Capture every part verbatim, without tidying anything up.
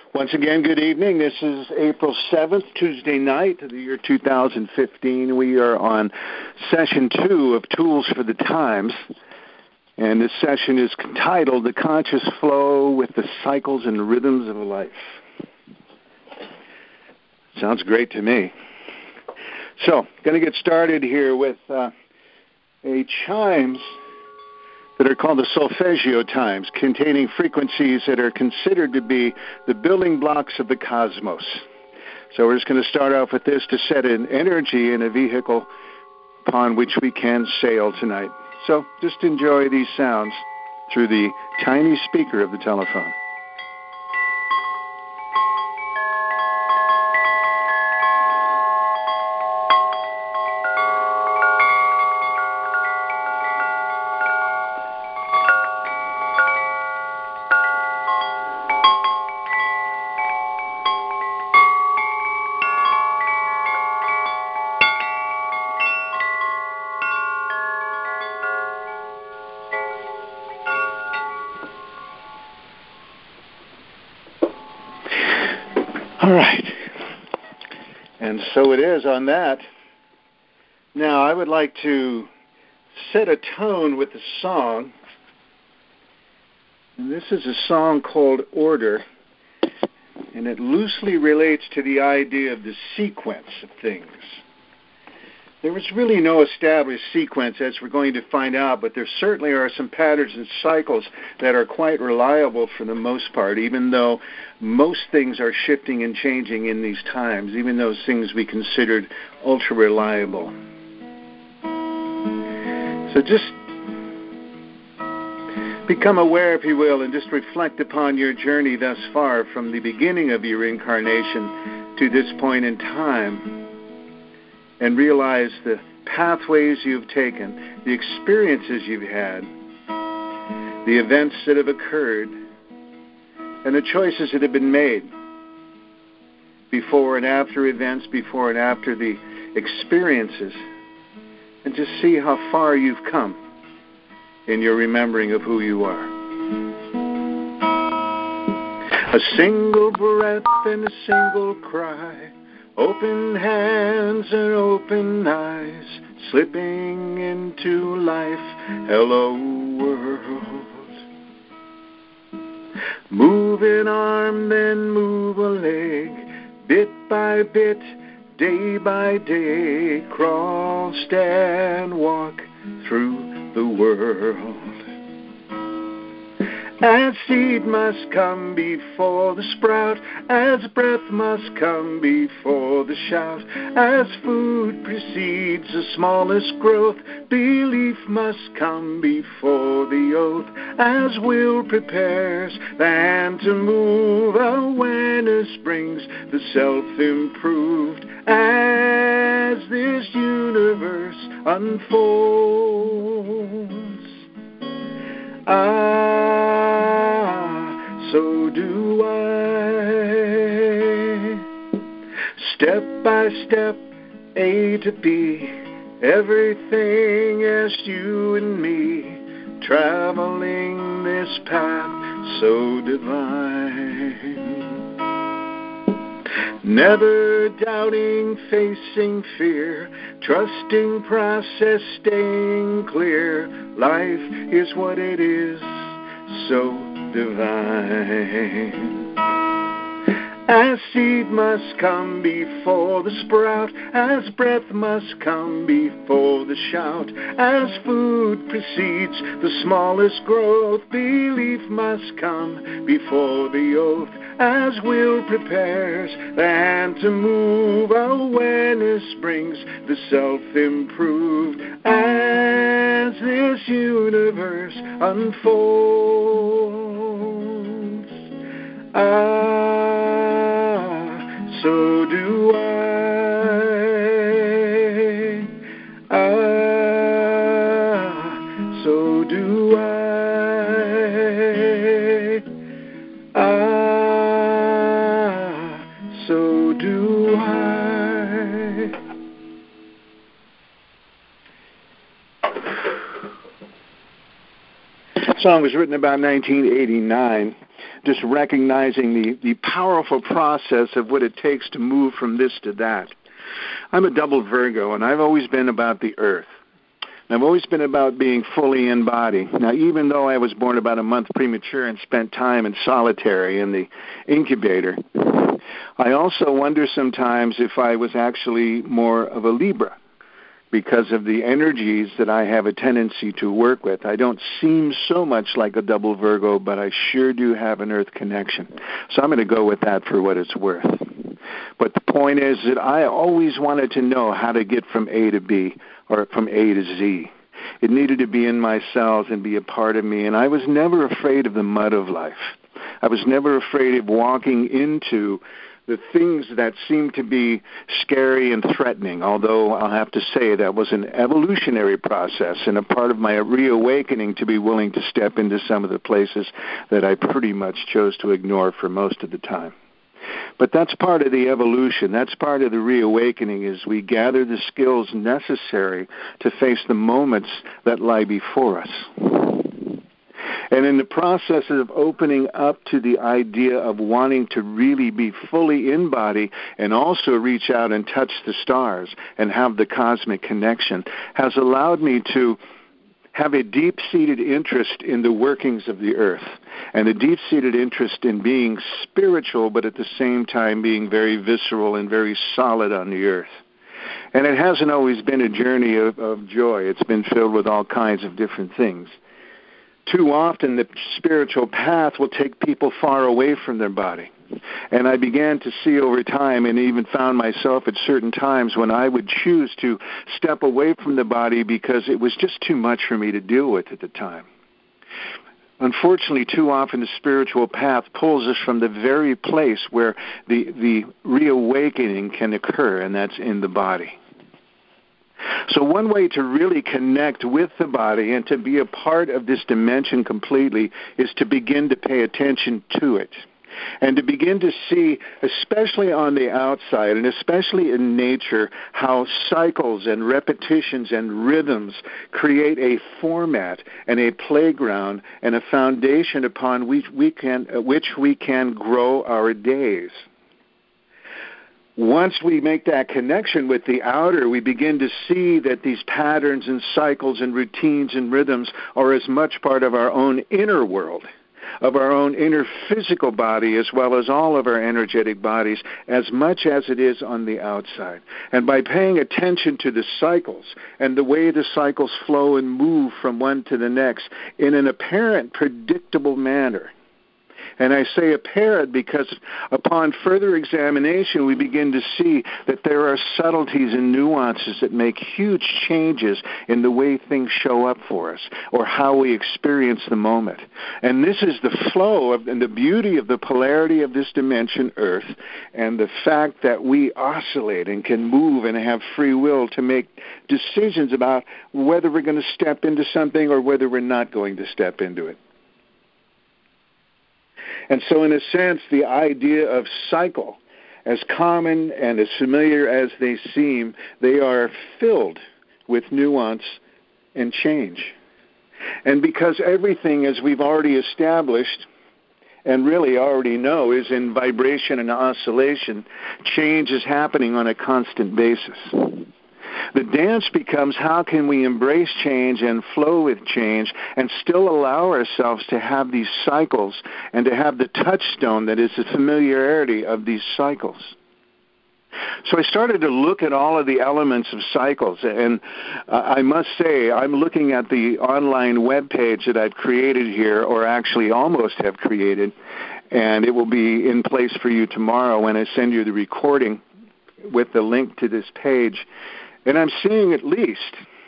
Once again, good evening. This is April seventh, Tuesday night of the year two thousand fifteen. We are on session two of Tools for the Times, and this session is titled The Conscious Flow with the Cycles and Rhythms of Life. Sounds great to me. So, going to get started here with uh, a chimes that are called the solfeggio chimes, containing frequencies that are considered to be the building blocks of the cosmos. So we're just going to start off with this to set an energy in a vehicle upon which we can sail tonight. So just enjoy these sounds through the tiny speaker of the telephone. All right. And so it is on that. Now, I would like to set a tone with the song. And this is a song called Order, and it loosely relates to the idea of the sequence of things. There was really no established sequence, as we're going to find out, but there certainly are some patterns and cycles that are quite reliable for the most part, even though most things are shifting and changing in these times, even those things we considered ultra-reliable. So just become aware, if you will, and just reflect upon your journey thus far from the beginning of your incarnation to this point in time, and realize the pathways you've taken, the experiences you've had, the events that have occurred, and the choices that have been made before and after events, before and after the experiences, and just see how far you've come in your remembering of who you are. A single breath and a single cry, open hands and open eyes, slipping into life, hello world. Move an arm, then move a leg, bit by bit, day by day, crawl, stand, walk through the world. As seed must come before the sprout, as breath must come before the shout, as food precedes the smallest growth, belief must come before the oath, as will prepares the hand to move, awareness brings the self-improved, as this universe unfolds. Ah, so do I. Step by step, A to B, everything is you and me, traveling this path so divine. Never doubting, facing fear, trusting process, staying clear. Life is what it is, so divine. As seed must come before the sprout, as breath must come before the shout, as food precedes the smallest growth, belief must come before the oath, as will prepares the hand to move, awareness brings the self-improved, as this universe unfolds. Ah, so do I. Ah, so do I. Ah, so do I. The song was written about nineteen eighty-nine just recognizing the, the powerful process of what it takes to move from this to that. I'm a double Virgo, and I've always been about the earth. I've always been about being fully in body. Now, even though I was born about a month premature and spent time in solitary in the incubator, I also wonder sometimes if I was actually more of a Libra because of the energies that I have a tendency to work with. I don't seem so much like a double Virgo, but I sure do have an earth connection. So I'm going to go with that for what it's worth. But the point is that I always wanted to know how to get from A to B, or from A to Z. It needed to be in my cells and be a part of me, and I was never afraid of the mud of life. I was never afraid of walking into the things that seemed to be scary and threatening, although I'll have to say that was an evolutionary process and a part of my reawakening to be willing to step into some of the places that I pretty much chose to ignore for most of the time. But that's part of the evolution. That's part of the reawakening, is we gather the skills necessary to face the moments that lie before us. And in the process of opening up to the idea of wanting to really be fully in body and also reach out and touch the stars and have the cosmic connection, has allowed me to have a deep-seated interest in the workings of the earth and a deep-seated interest in being spiritual, but at the same time being very visceral and very solid on the earth. And it hasn't always been a journey of, of joy. It's been filled with all kinds of different things. Too often the spiritual path will take people far away from their body. And I began to see over time, and even found myself at certain times when I would choose to step away from the body because it was just too much for me to deal with at the time. Unfortunately, too often the spiritual path pulls us from the very place where the, the reawakening can occur, and that's in the body. So one way to really connect with the body and to be a part of this dimension completely is to begin to pay attention to it. And to begin to see, especially on the outside, and especially in nature, how cycles and repetitions and rhythms create a format and a playground and a foundation upon which we can, which we can grow our days. Once we make that connection with the outer, we begin to see that these patterns and cycles and routines and rhythms are as much part of our own inner world, of our own inner physical body, as well as all of our energetic bodies, as much as it is on the outside. And by paying attention to the cycles and the way the cycles flow and move from one to the next in an apparent, predictable manner. And I say apparent because upon further examination, we begin to see that there are subtleties and nuances that make huge changes in the way things show up for us or how we experience the moment. And this is the flow of, and the beauty of the polarity of this dimension, Earth, and the fact that we oscillate and can move and have free will to make decisions about whether we're going to step into something or whether we're not going to step into it. And so in a sense, the idea of cycle, as common and as familiar as they seem, they are filled with nuance and change. And because everything, as we've already established and really already know, is in vibration and oscillation, change is happening on a constant basis. The dance becomes, how can we embrace change and flow with change and still allow ourselves to have these cycles and to have the touchstone that is the familiarity of these cycles. So I started to look at all of the elements of cycles, and uh, I must say I'm looking at the online web page that I've created here, or actually almost have created, and it will be in place for you tomorrow when I send you the recording with the link to this page. And I'm seeing at least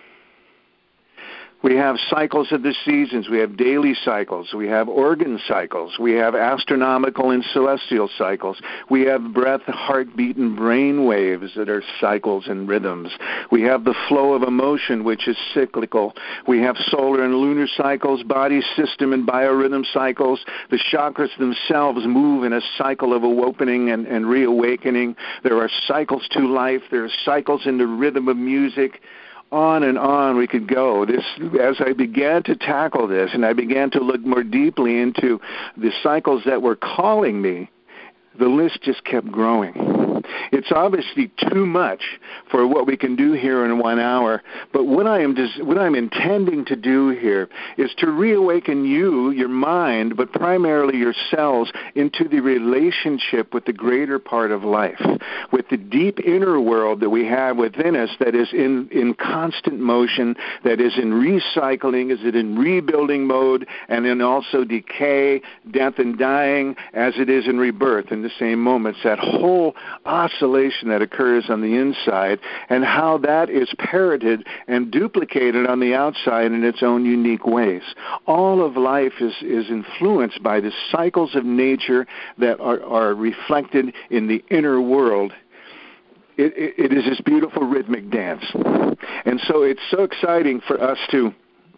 we have cycles of the seasons, we have daily cycles, we have organ cycles, we have astronomical and celestial cycles, we have breath, heartbeat, and brain waves that are cycles and rhythms. We have the flow of emotion, which is cyclical. We have solar and lunar cycles, body system and biorhythm cycles. The chakras themselves move in a cycle of awakening and, and reawakening. There are cycles to life. There are cycles in the rhythm of music. on and on we could go. This, as I began to tackle this, and I began to look more deeply into the cycles that were calling me, the list just kept growing. It's obviously too much for what we can do here in one hour, but what I am des- what I'm intending to do here is to reawaken you, your mind, but primarily your cells, into the relationship with the greater part of life, with the deep inner world that we have within us that is in, in constant motion, that is in recycling, is it in rebuilding mode, and in also decay, death, and dying, as it is in rebirth in the same moments. That whole oscillation that occurs on the inside, and how that is parroted and duplicated on the outside in its own unique ways. All of life is, is influenced by the cycles of nature that are, are reflected in the inner world. It, it, it is this beautiful rhythmic dance. And so it's so exciting for us to,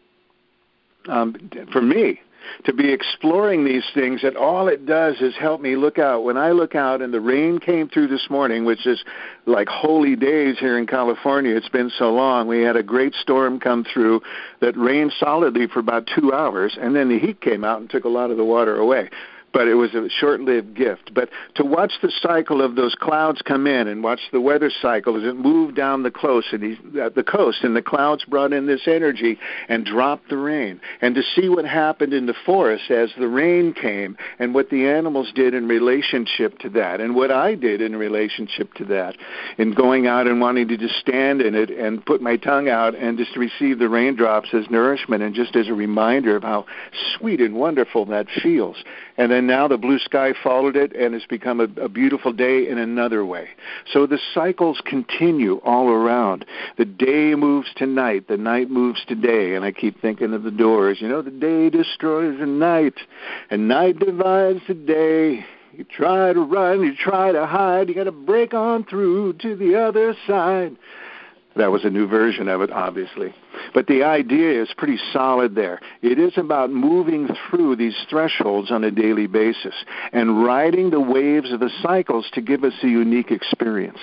um, for me, to be exploring these things, that all it does is help me look out. When I look out and the rain came through this morning, which is like holy days here in California, it's been so long. We had a great storm come through that rained solidly for about two hours, and then the heat came out and took a lot of the water away. But it was a short-lived gift. But to watch the cycle of those clouds come in and watch the weather cycle as it moved down the coast, and the, uh, the coast, and the clouds brought in this energy and dropped the rain, and to see what happened in the forest as the rain came, and what the animals did in relationship to that, and what I did in relationship to that, in going out and wanting to just stand in it and put my tongue out and just receive the raindrops as nourishment and just as a reminder of how sweet and wonderful that feels. And then now the blue sky followed it, and it's become a, a beautiful day in another way. So the cycles continue all around. The day moves to night, the night moves to day, and I keep thinking of the Doors. You know, the day destroys the night, and night divides the day. You try to run, you try to hide, you got to break on through to the other side. That was a new version of it, obviously. But the idea is pretty solid there. It is about moving through these thresholds on a daily basis and riding the waves of the cycles to give us a unique experience.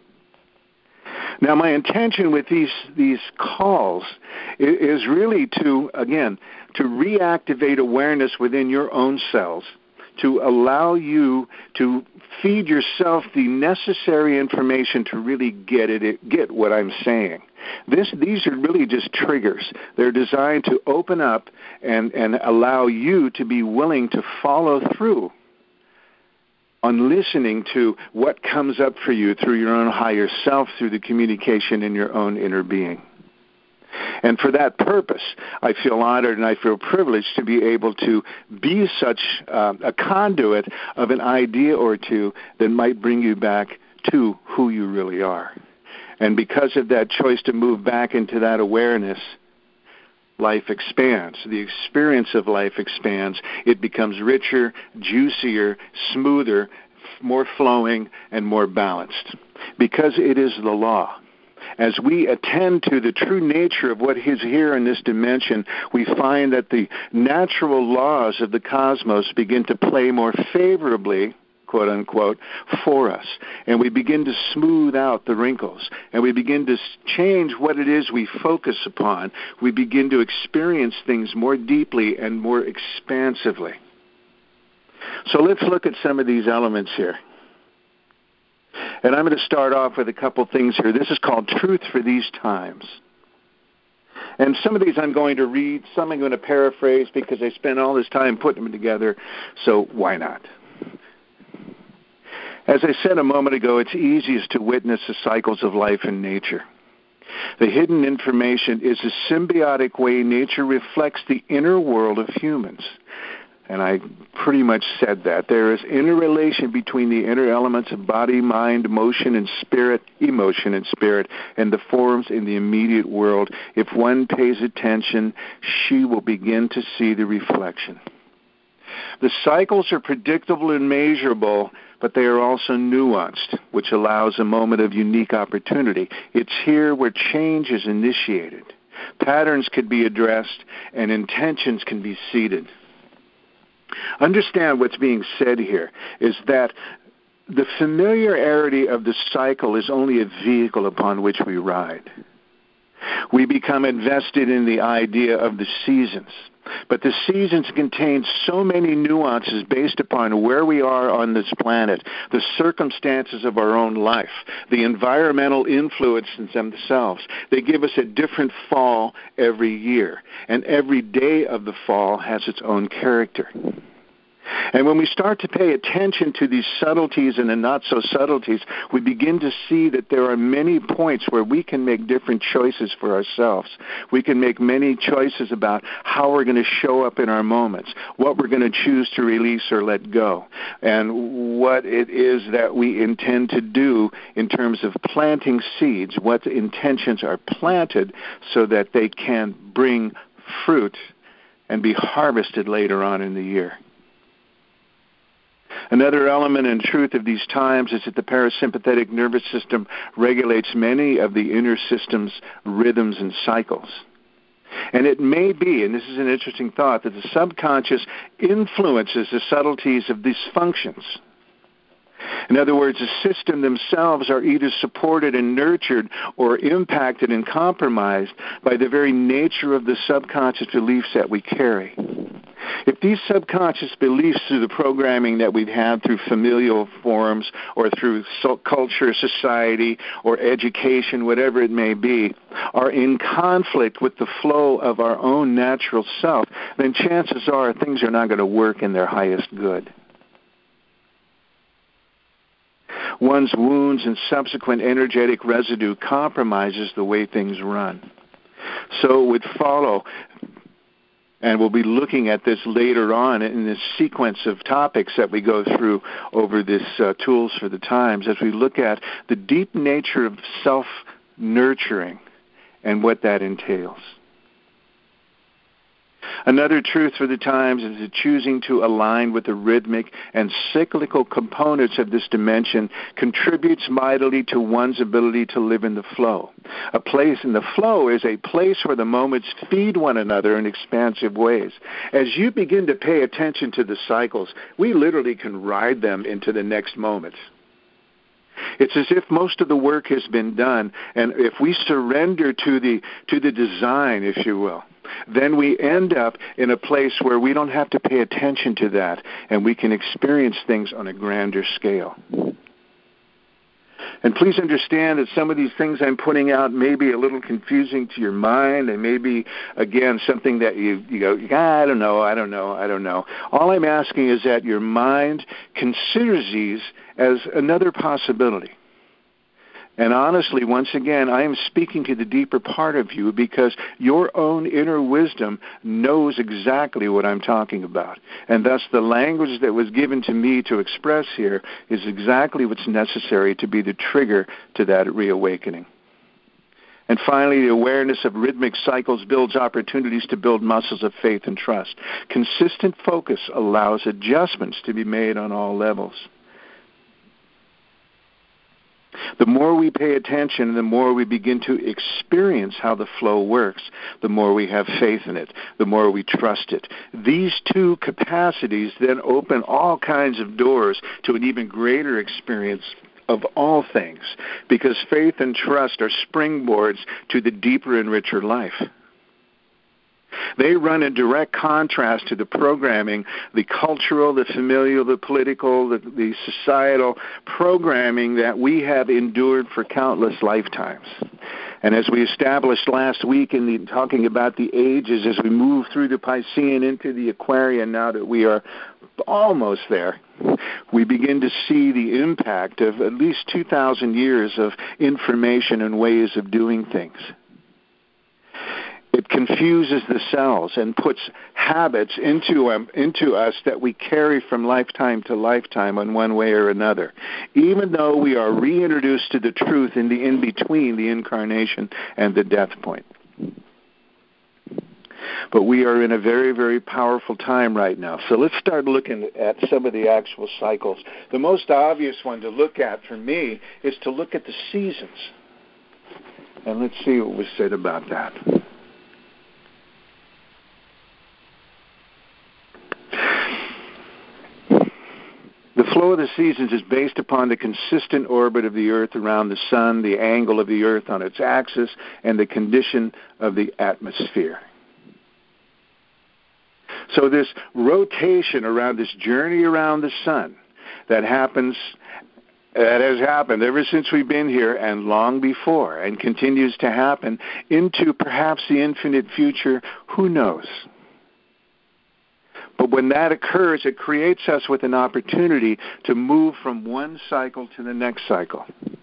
Now, my intention with these these calls is really to, again, to reactivate awareness within your own cells, to allow you to feed yourself the necessary information to really get it, get what I'm saying. This, these are really just triggers. They're designed to open up and, and allow you to be willing to follow through on listening to what comes up for you through your own higher self, through the communication in your own inner being. And for that purpose, I feel honored and I feel privileged to be able to be such uh, a conduit of an idea or two that might bring you back to who you really are. And because of that choice to move back into that awareness, life expands. The experience of life expands. It becomes richer, juicier, smoother, more flowing, and more balanced. Because it is the law. As we attend to the true nature of what is here in this dimension, we find that the natural laws of the cosmos begin to play more favorably, quote unquote, for us. And we begin to smooth out the wrinkles. And we begin to change what it is we focus upon. We begin to experience things more deeply and more expansively. So let's look at some of these elements here. And I'm going to start off with a couple things here. This is called Truth for These Times. And some of these I'm going to read, some I'm going to paraphrase because I spent all this time putting them together, so why not? As I said a moment ago, it's easiest to witness the cycles of life in nature. The hidden information is a symbiotic way nature reflects the inner world of humans. And I pretty much said that. There is interrelation between the inner elements of body, mind, motion, and spirit, emotion and spirit, and the forms in the immediate world. If one pays attention, she will begin to see the reflection. The cycles are predictable and measurable, but they are also nuanced, which allows a moment of unique opportunity. It's here where change is initiated. Patterns can be addressed, and intentions can be seeded. Understand what's being said here is that the familiarity of the cycle is only a vehicle upon which we ride. We become invested in the idea of the seasons. But the seasons contain so many nuances based upon where we are on this planet, the circumstances of our own life, the environmental influences themselves. They give us a different fall every year, and every day of the fall has its own character. And when we start to pay attention to these subtleties and the not-so-subtleties, we begin to see that there are many points where we can make different choices for ourselves. We can make many choices about how we're going to show up in our moments, what we're going to choose to release or let go, and what it is that we intend to do in terms of planting seeds, what intentions are planted so that they can bring fruit and be harvested later on in the year. Another element and truth of these times is that the parasympathetic nervous system regulates many of the inner system's rhythms and cycles. And it may be, and this is an interesting thought, that the subconscious influences the subtleties of these functions. In other words, the system themselves are either supported and nurtured or impacted and compromised by the very nature of the subconscious beliefs that we carry. If these subconscious beliefs through the programming that we've had through familial forms or through so- culture, society, or education, whatever it may be, are in conflict with the flow of our own natural self, then chances are things are not going to work in their highest good. One's wounds and subsequent energetic residue compromises the way things run. So it would follow, and we'll be looking at this later on in this sequence of topics that we go through over this uh, Tools for the Times, as we look at the deep nature of self-nurturing and what that entails. Another truth for the times is that choosing to align with the rhythmic and cyclical components of this dimension contributes mightily to one's ability to live in the flow. A place in the flow is a place where the moments feed one another in expansive ways. As you begin to pay attention to the cycles, we literally can ride them into the next moment. It's as if most of the work has been done, and if we surrender to the to the design, if you will, then we end up in a place where we don't have to pay attention to that, and we can experience things on a grander scale. And please understand that some of these things I'm putting out may be a little confusing to your mind. They may be, again, something that you, you go, ah, I don't know, I don't know, I don't know. All I'm asking is that your mind considers these as another possibility. And honestly, once again, I am speaking to the deeper part of you because your own inner wisdom knows exactly what I'm talking about. And thus the language that was given to me to express here is exactly what's necessary to be the trigger to that reawakening. And finally, the awareness of rhythmic cycles builds opportunities to build muscles of faith and trust. Consistent focus allows adjustments to be made on all levels. The more we pay attention, the more we begin to experience how the flow works, the more we have faith in it, the more we trust it. These two capacities then open all kinds of doors to an even greater experience of all things, because faith and trust are springboards to the deeper and richer life. They run in direct contrast to the programming, the cultural, the familial, the political, the, the societal programming that we have endured for countless lifetimes. And as we established last week in the talking about the ages, as we move through the Piscean into the Aquarian, now that we are almost there, we begin to see the impact of at least two thousand years of information and ways of doing things. It confuses the cells and puts habits into um, into us that we carry from lifetime to lifetime in one way or another, even though we are reintroduced to the truth in the in-between the incarnation and the death point. But we are in a very, very powerful time right now. So let's start looking at some of the actual cycles. The most obvious one to look at for me is to look at the seasons. And let's see what was said about that. The flow of the seasons is based upon the consistent orbit of the Earth around the sun, the angle of the Earth on its axis, and the condition of the atmosphere. So this rotation around this journey around the sun that happens, that has happened ever since we've been here and long before, and continues to happen into perhaps the infinite future, who knows? But when that occurs, it creates us with an opportunity to move from one cycle to the next cycle.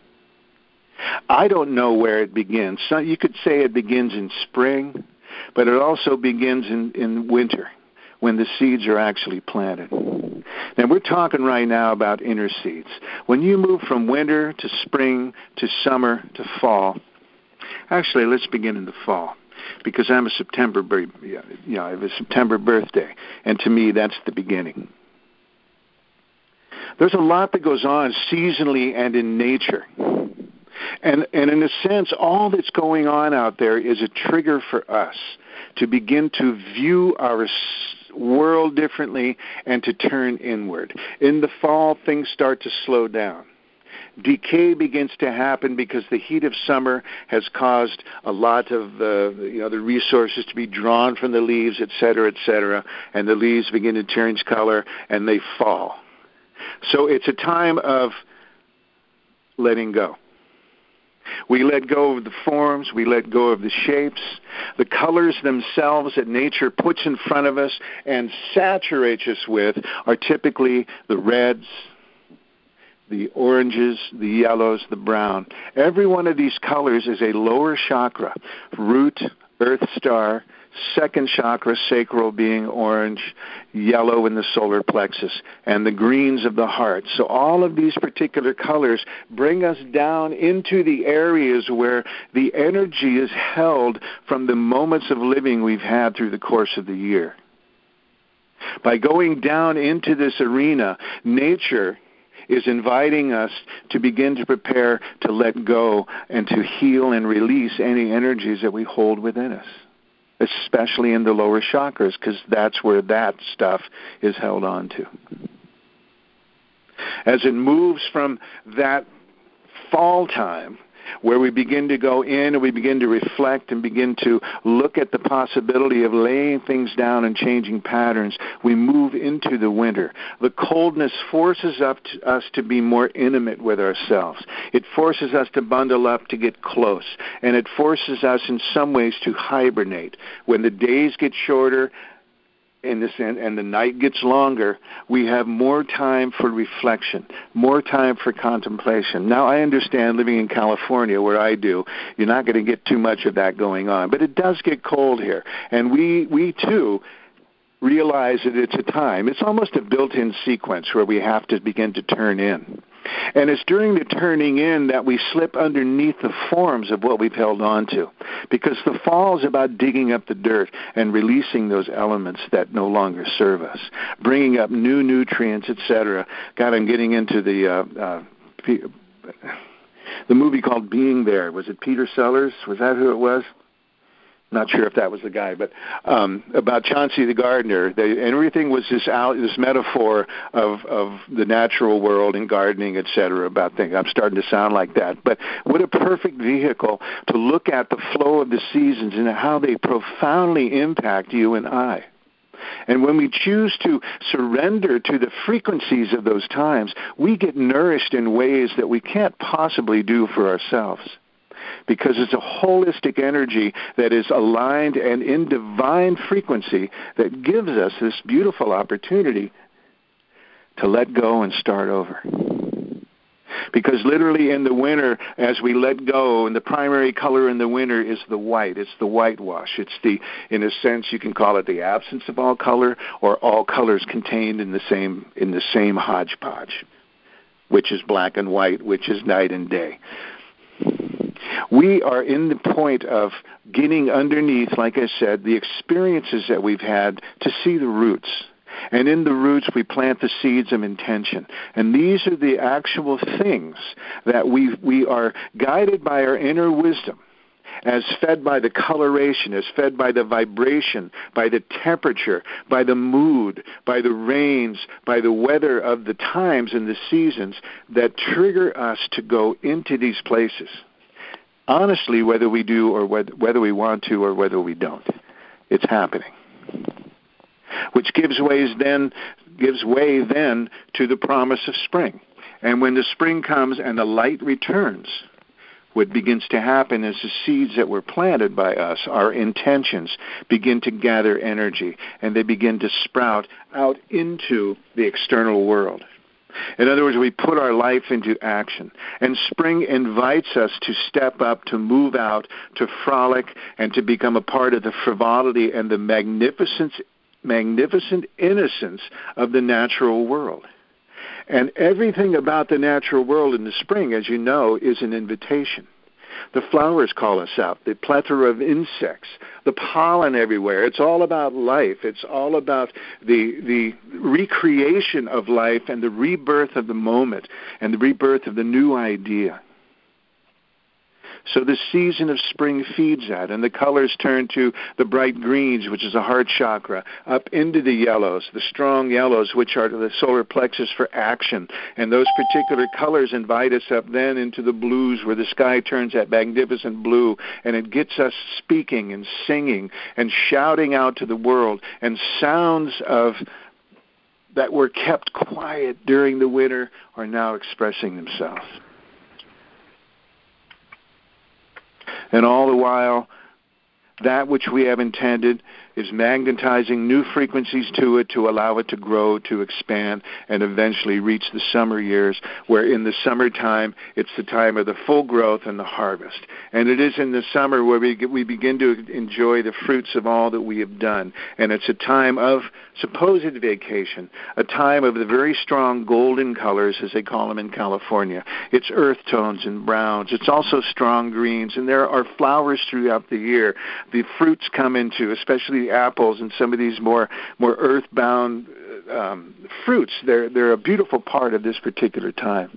I don't know where it begins. So you could say it begins in spring, but it also begins in, in winter, when the seeds are actually planted. Now, we're talking right now about inner seeds. When you move from winter to spring to summer to fall, actually, let's begin in the fall, because I'm a September, you know, I have a September birthday, and to me, that's the beginning. There's a lot that goes on seasonally and in nature. And, and in a sense, all that's going on out there is a trigger for us to begin to view our world differently and to turn inward. In the fall, things start to slow down. Decay begins to happen because the heat of summer has caused a lot of uh, you know the resources to be drawn from the leaves, et cetera, et cetera, and the leaves begin to change color and they fall. So it's a time of letting go. We let go of the forms, we let go of the shapes, the colors themselves that nature puts in front of us and saturates us with are typically the reds, the oranges, the yellows, the brown. Every one of these colors is a lower chakra, root, earth star, second chakra, sacral, being orange, yellow in the solar plexus, and the greens of the heart. So all of these particular colors bring us down into the areas where the energy is held from the moments of living we've had through the course of the year. By going down into this arena, nature is inviting us to begin to prepare to let go and to heal and release any energies that we hold within us, especially in the lower chakras, because that's where that stuff is held on to. As it moves from that fall time, where we begin to go in and we begin to reflect and begin to look at the possibility of laying things down and changing patterns, we move into the winter. The coldness forces up to us to be more intimate with ourselves. It forces us to bundle up, to get close. And it forces us in some ways to hibernate. When the days get shorter, in this, and, and the night gets longer, we have more time for reflection, more time for contemplation. Now, I understand living in California, where I do, you're not going to get too much of that going on. But it does get cold here. And we, we too, realize that it's a time. It's almost a built-in sequence where we have to begin to turn in. And it's during the turning in that we slip underneath the forms of what we've held on to, because the fall is about digging up the dirt and releasing those elements that no longer serve us, bringing up new nutrients, et cetera. God, I'm getting into the uh, uh, the movie called Being There. Was it Peter Sellers? Was that who it was? Not sure if that was the guy, but um, about Chauncey the gardener. They, and everything was this out, this metaphor of, of the natural world and gardening, et cetera, about things. I'm starting to sound like that. But what a perfect vehicle to look at the flow of the seasons and how they profoundly impact you and I. And when we choose to surrender to the frequencies of those times, we get nourished in ways that we can't possibly do for ourselves, because it's a holistic energy that is aligned and in divine frequency that gives us this beautiful opportunity to let go and start over. Because literally in the winter, as we let go, and the primary color in the winter is the white. It's the whitewash. It's the, in a sense, you can call it the absence of all color, or all colors contained in the same in the same hodgepodge, which is black and white, which is night and day. We are in the point of getting underneath, like I said, the experiences that we've had to see the roots. And in the roots, we plant the seeds of intention. And these are the actual things that we we are guided by our inner wisdom as fed by the coloration, as fed by the vibration, by the temperature, by the mood, by the rains, by the weather of the times and the seasons that trigger us to go into these places. Honestly, whether we do or whether we want to or whether we don't, it's happening. Which gives ways then gives way then to the promise of spring. And when the spring comes and the light returns, what begins to happen is the seeds that were planted by us, our intentions, begin to gather energy, and they begin to sprout out into the external world. In other words, we put our life into action. And spring invites us to step up, to move out, to frolic, and to become a part of the frivolity and the magnificence, magnificent innocence of the natural world. And everything about the natural world in the spring, as you know, is an invitation. The flowers call us out, the plethora of insects, the pollen everywhere. It's all about life. It's all about the the recreation of life and the rebirth of the moment and the rebirth of the new idea. So the season of spring feeds that, and the colors turn to the bright greens, which is the heart chakra, up into the yellows, the strong yellows, which are the solar plexus for action. And those particular colors invite us up then into the blues, where the sky turns that magnificent blue, and it gets us speaking and singing and shouting out to the world, and sounds of that were kept quiet during the winter are now expressing themselves. And all the while, that which we have intended is magnetizing new frequencies to it to allow it to grow, to expand, and eventually reach the summer years, where in the summertime, it's the time of the full growth and the harvest. And it is in the summer where we we begin to enjoy the fruits of all that we have done. And it's a time of supposed vacation, a time of the very strong golden colors, as they call them in California. It's earth tones and browns. It's also strong greens. And there are flowers throughout the year. The fruits come into, especially apples and some of these more more earthbound um, fruits. They're they're a beautiful part of this particular time.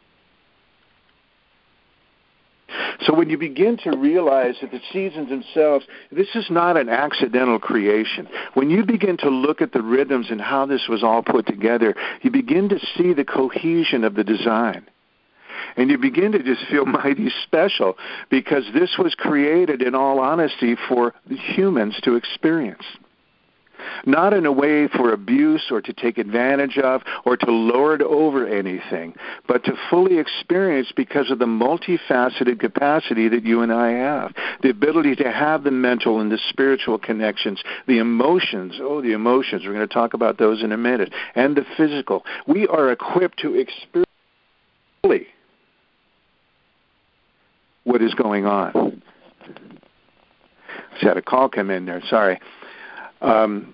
So when you begin to realize that the seasons themselves, this is not an accidental creation. When you begin to look at the rhythms and how this was all put together, you begin to see the cohesion of the design. And you begin to just feel mighty special, because this was created, in all honesty, for humans to experience. Not in a way for abuse or to take advantage of or to lord over anything, but to fully experience because of the multifaceted capacity that you and I have. The ability to have the mental and the spiritual connections, the emotions, oh, the emotions, we're going to talk about those in a minute, and the physical. We are equipped to experience fully what is going on. Just had a call come in there, sorry. Um,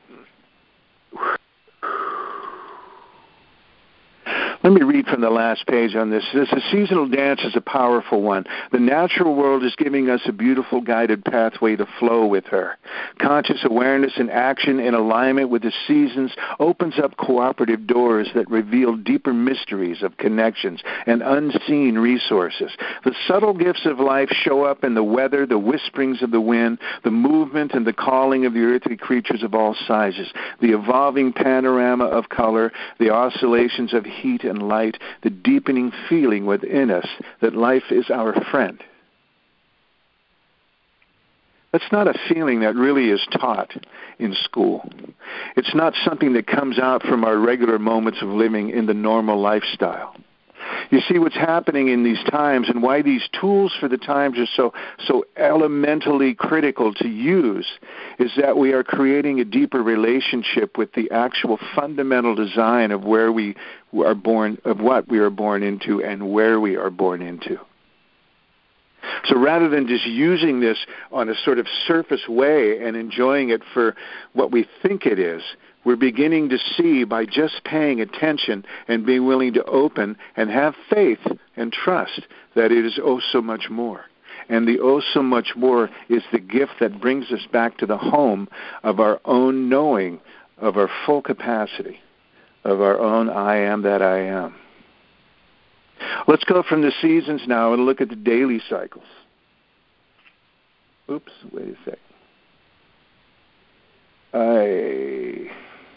Let me read from the last page on this. This, the seasonal dance is a powerful one. The natural world is giving us a beautiful guided pathway to flow with her. Conscious awareness and action in alignment with the seasons opens up cooperative doors that reveal deeper mysteries of connections and unseen resources. The subtle gifts of life show up in the weather, the whisperings of the wind, the movement and the calling of the earthly creatures of all sizes, the evolving panorama of color, the oscillations of heat and light, the deepening feeling within us that life is our friend. That's not a feeling that really is taught in school. It's not something that comes out from our regular moments of living in the normal lifestyle. You see, what's happening in these times and why these tools for the times are so so elementally critical to use is that we are creating a deeper relationship with the actual fundamental design of where we are born, of what we are born into and where we are born into. So rather than just using this on a sort of surface way and enjoying it for what we think it is, we're beginning to see, by just paying attention and being willing to open and have faith and trust, that it is oh so much more. And the oh so much more is the gift that brings us back to the home of our own knowing, of our full capacity, of our own I am that I am. Let's go from the seasons now and look at the daily cycles. Oops, wait a sec. I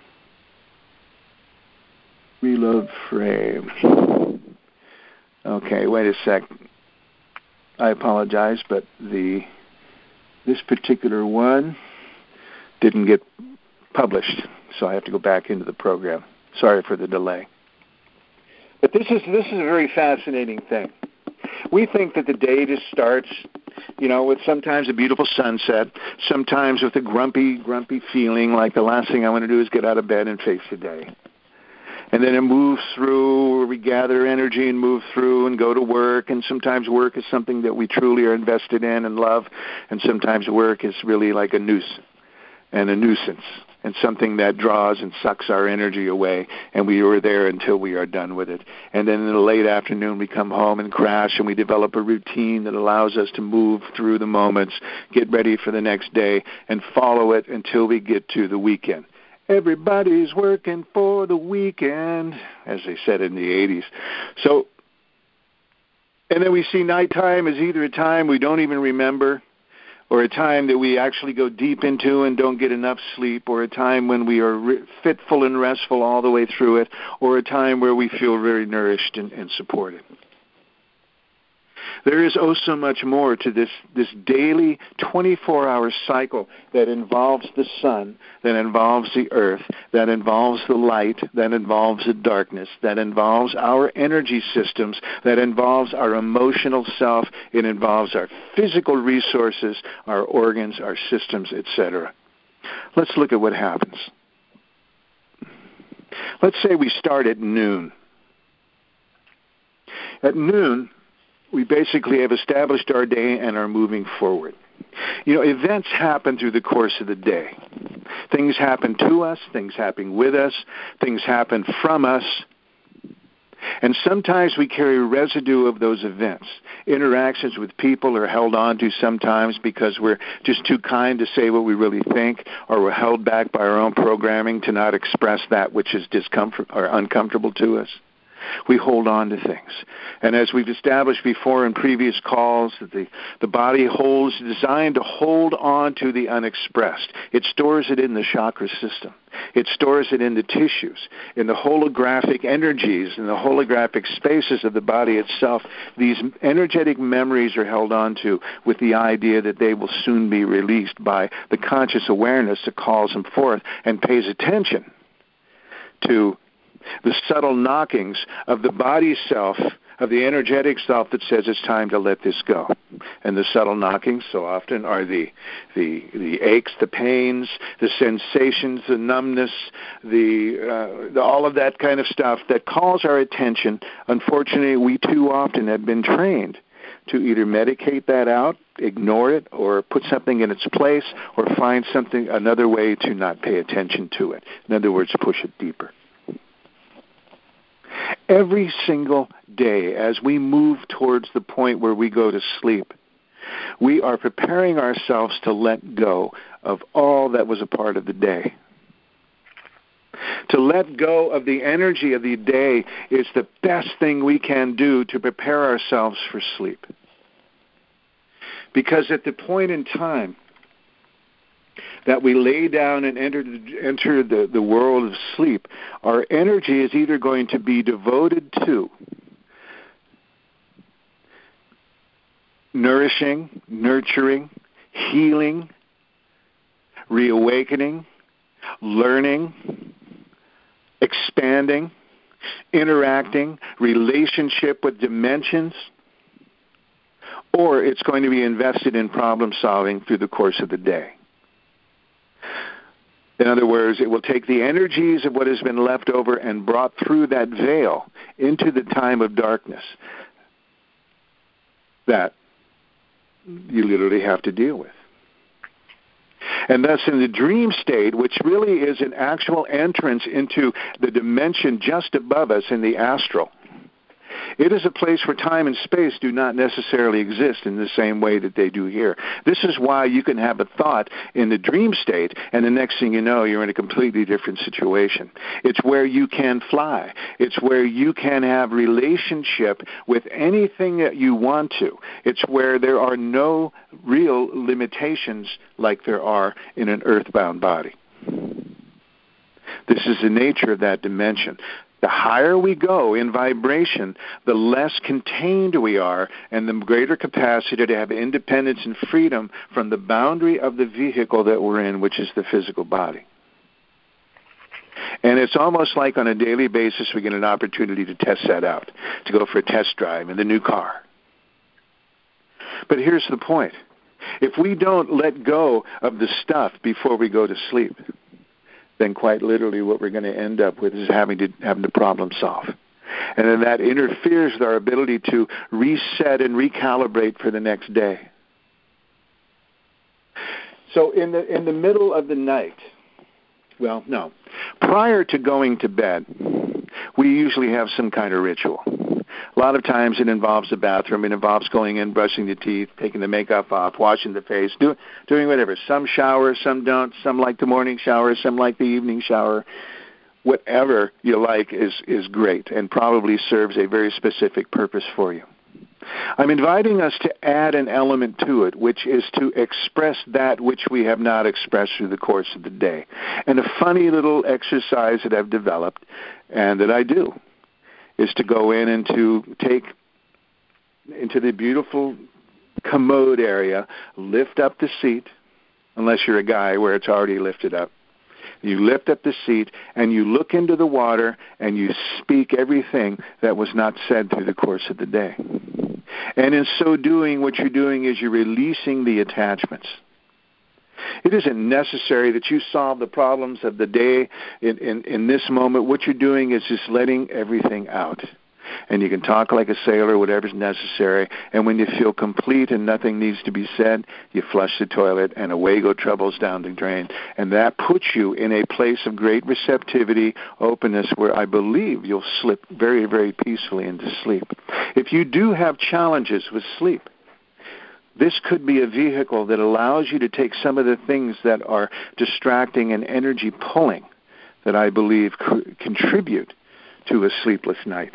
reload frame. Okay, wait a sec. I apologize, but the this particular one didn't get published, so I have to go back into the program. Sorry for the delay. But this is this is a very fascinating thing. We think that the day just starts, you know, with sometimes a beautiful sunset, sometimes with a grumpy, grumpy feeling like the last thing I want to do is get out of bed and face the day. And then it moves through, where we gather energy and move through and go to work. And sometimes work is something that we truly are invested in and love. And sometimes work is really like a noose and a nuisance and something that draws and sucks our energy away. And we are there until we are done with it. And then in the late afternoon, we come home and crash, and we develop a routine that allows us to move through the moments, get ready for the next day, and follow it until we get to the weekend. Everybody's working for the weekend, as they said in the eighties. So, and then we see nighttime as either a time we don't even remember, or a time that we actually go deep into and don't get enough sleep, or a time when we are re- fitful and restful all the way through it, or a time where we feel very nourished and, and supported. There is oh so much more to this, this daily twenty-four hour cycle that involves the sun, that involves the earth, that involves the light, that involves the darkness, that involves our energy systems, that involves our emotional self, it involves our physical resources, our organs, our systems, et cetera. Let's look at what happens. Let's say we start at noon. At noon, we basically have established our day and are moving forward. You know, events happen through the course of the day. Things happen to us, things happen with us, things happen from us. And sometimes we carry residue of those events. Interactions with people are held on to sometimes because we're just too kind to say what we really think, or we're held back by our own programming to not express that which is discomfort or uncomfortable to us. We hold on to things. And as we've established before in previous calls, that the, the body holds, designed to hold on to the unexpressed. It stores it in the chakra system. It stores it in the tissues, in the holographic energies, in the holographic spaces of the body itself. These energetic memories are held on to with the idea that they will soon be released by the conscious awareness that calls them forth and pays attention to the subtle knockings of the body self, of the energetic self that says it's time to let this go. And the subtle knockings so often are the the, the aches, the pains, the sensations, the numbness, the, uh, the all of that kind of stuff that calls our attention. Unfortunately, we too often have been trained to either medicate that out, ignore it, or put something in its place, or find something, another way to not pay attention to it. In other words, push it deeper. Every single day, as we move towards the point where we go to sleep, we are preparing ourselves to let go of all that was a part of the day. To let go of the energy of the day is the best thing we can do to prepare ourselves for sleep. Because at the point in time that we lay down and enter, enter the, the world of sleep, our energy is either going to be devoted to nourishing, nurturing, healing, reawakening, learning, expanding, interacting, relationship with dimensions, or it's going to be invested in problem solving through the course of the day. In other words, it will take the energies of what has been left over and brought through that veil into the time of darkness that you literally have to deal with. And thus in the dream state, which really is an actual entrance into the dimension just above us in the astral, It is a place where time and space do not necessarily exist in the same way that they do here. This is why you can have a thought in the dream state, and the next thing you know, you're in a completely different situation. It's where you can fly. It's where you can have relationship with anything that you want to. It's where there are no real limitations like there are in an earthbound body. This is the nature of that dimension. The higher we go in vibration, the less contained we are, and the greater capacity to have independence and freedom from the boundary of the vehicle that we're in, which is the physical body. And it's almost like on a daily basis we get an opportunity to test that out, to go for a test drive in the new car. But here's the point. If we don't let go of the stuff before we go to sleep, then quite literally what we're going to end up with is having to having to problem solve. And then that interferes with our ability to reset and recalibrate for the next day. So in the in the middle of the night, well, no, prior to going to bed, we usually have some kind of ritual. A lot of times it involves the bathroom. It involves going in, brushing the teeth, taking the makeup off, washing the face, do, doing whatever. Some shower, some don't. Some like the morning shower, some like the evening shower. Whatever you like is, is great and probably serves a very specific purpose for you. I'm inviting us to add an element to it, which is to express that which we have not expressed through the course of the day. And a funny little exercise that I've developed and that I do is to go in and to take into the beautiful commode area, lift up the seat, unless you're a guy where it's already lifted up. You lift up the seat and you look into the water and you speak everything that was not said through the course of the day. And in so doing, what you're doing is you're releasing the attachments. It isn't necessary that you solve the problems of the day in, in, in this moment. What you're doing is just letting everything out. And you can talk like a sailor, whatever's necessary. And when you feel complete and nothing needs to be said, you flush the toilet and away go troubles down the drain. And that puts you in a place of great receptivity, openness, where I believe you'll slip very, very peacefully into sleep. If you do have challenges with sleep, this could be a vehicle that allows you to take some of the things that are distracting and energy pulling that I believe co- contribute to a sleepless night.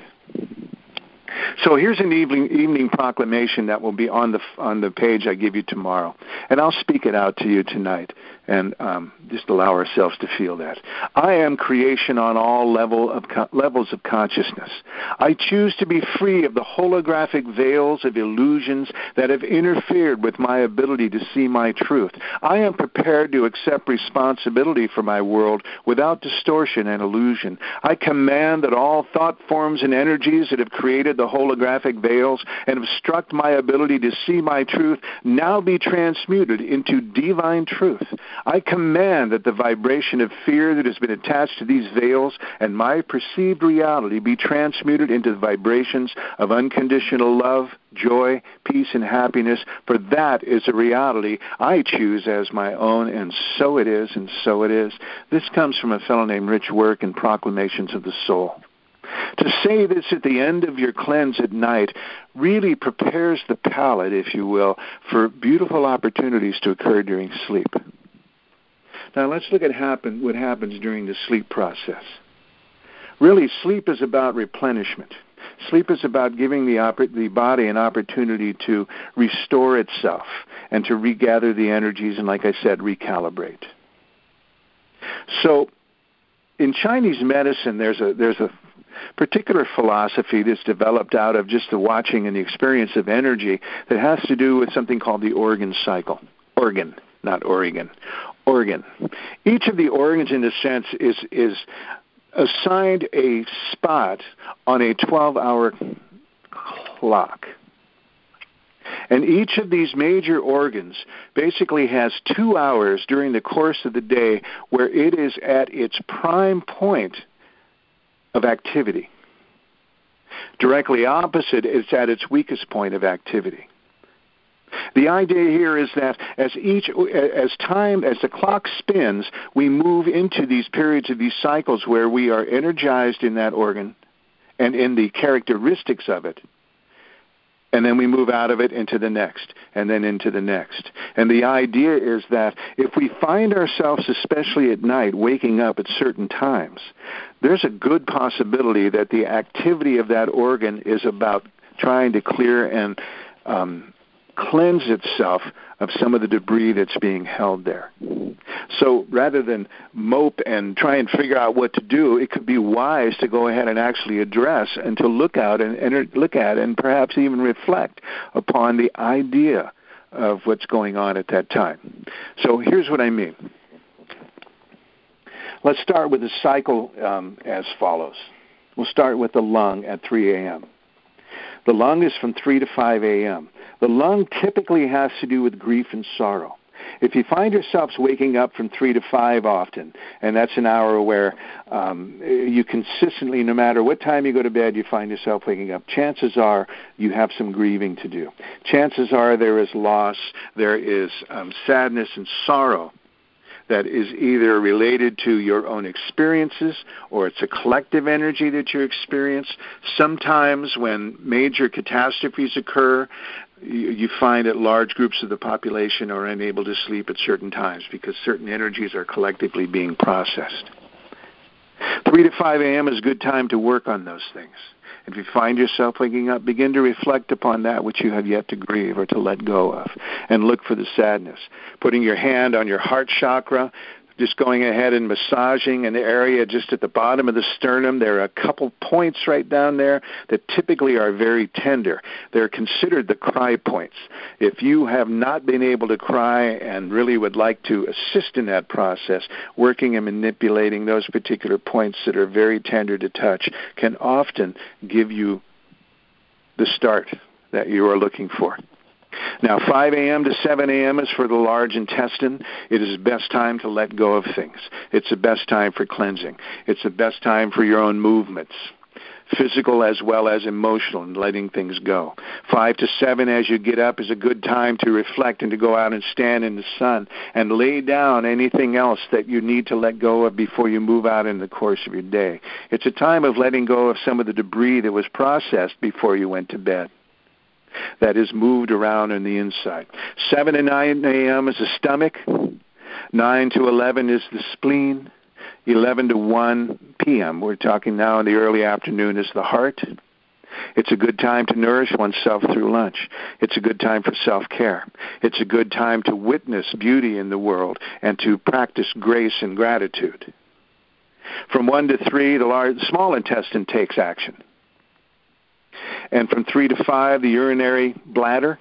So here's an evening, evening proclamation that will be on the on the page I give you tomorrow. And I'll speak it out to you tonight and um, just allow ourselves to feel that. I am creation on all level of co- levels of consciousness. I choose to be free of the holographic veils of illusions that have interfered with my ability to see my truth. I am prepared to accept responsibility for my world without distortion and illusion. I command that all thought forms and energies that have created the holographic veils and obstruct my ability to see my truth now be transmuted into divine truth. I command that the vibration of fear that has been attached to these veils and my perceived reality be transmuted into the vibrations of unconditional love, joy, peace, and happiness, for that is a reality I choose as my own, and so it is, and so it is. This comes from a fellow named Rich Work in Proclamations of the Soul. To say this at the end of your cleanse at night really prepares the palate, if you will, for beautiful opportunities to occur during sleep. Now let's look at happen, what happens during the sleep process. Really, sleep is about replenishment. Sleep is about giving the, oper- the body an opportunity to restore itself and to regather the energies and, like I said, recalibrate. So in Chinese medicine, there's a there's a particular philosophy that's developed out of just the watching and the experience of energy that has to do with something called the organ cycle. Organ, not Oregon. Organ. Each of the organs, in a sense, is is assigned a spot on a twelve-hour clock. And each of these major organs basically has two hours during the course of the day where it is at its prime point of activity. Directly opposite, it's at its weakest point of activity. The idea here is that as each, as time, as the clock spins, we move into these periods of these cycles where we are energized in that organ and in the characteristics of it. And then we move out of it into the next, and then into the next. And the idea is that if we find ourselves, especially at night, waking up at certain times, there's a good possibility that the activity of that organ is about trying to clear and um, cleanse itself of some of the debris that's being held there. So rather than mope and try and figure out what to do, it could be wise to go ahead and actually address and to look out and, and look at and perhaps even reflect upon the idea of what's going on at that time. So here's what I mean. Let's start with the cycle um, as follows. We'll start with the lung at three a.m. The lung is from three to five a.m. The lung typically has to do with grief and sorrow. If you find yourselves waking up from three to five often, and that's an hour where um, you consistently, no matter what time you go to bed, you find yourself waking up, chances are you have some grieving to do. Chances are there is loss, there is um, sadness and sorrow that is either related to your own experiences or it's a collective energy that you experience. Sometimes when major catastrophes occur, you, you find that large groups of the population are unable to sleep at certain times because certain energies are collectively being processed. three to five a.m. is a good time to work on those things. If you find yourself waking up, begin to reflect upon that which you have yet to grieve or to let go of, and look for the sadness. Putting your hand on your heart chakra, just going ahead and massaging an area just at the bottom of the sternum. There are a couple points right down there that typically are very tender. They're considered the cry points. If you have not been able to cry and really would like to assist in that process, working and manipulating those particular points that are very tender to touch can often give you the start that you are looking for. Now, five a.m. to seven a.m. is for the large intestine. It is the best time to let go of things. It's the best time for cleansing. It's the best time for your own movements, physical as well as emotional, and letting things go. Five to seven, as you get up, is a good time to reflect and to go out and stand in the sun and lay down anything else that you need to let go of before you move out in the course of your day. It's a time of letting go of some of the debris that was processed before you went to bed, that is moved around in the inside. seven to nine a.m. is the stomach. nine to eleven is the spleen. eleven to one p.m., we're talking now in the early afternoon, is the heart. It's a good time to nourish oneself through lunch. It's a good time for self-care. It's a good time to witness beauty in the world and to practice grace and gratitude. From one to three, the large, small intestine takes action. And from three to five, the urinary bladder